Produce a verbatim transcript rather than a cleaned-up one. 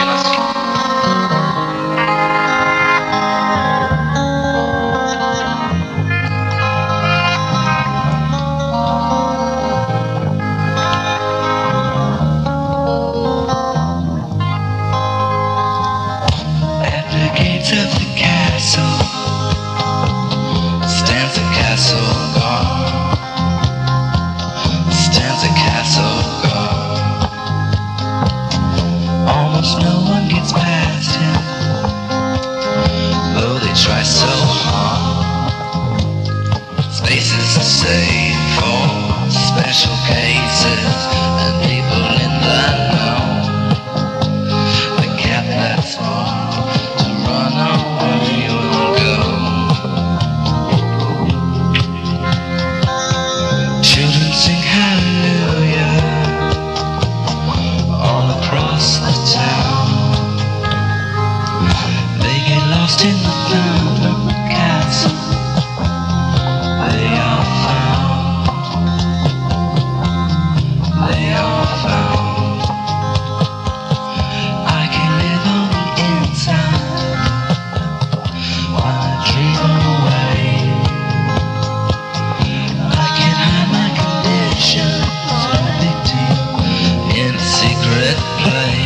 Almost no one gets past him, though they try so hard. Spaces are saved for special cases and people in the know. The cat that's far to run away will go. Children sing hallelujah all across the town. They get lost in the thunder castle. They are found. They are found. I can live on the inside while I dream away. I can hide my conditions from a victim in a secret place.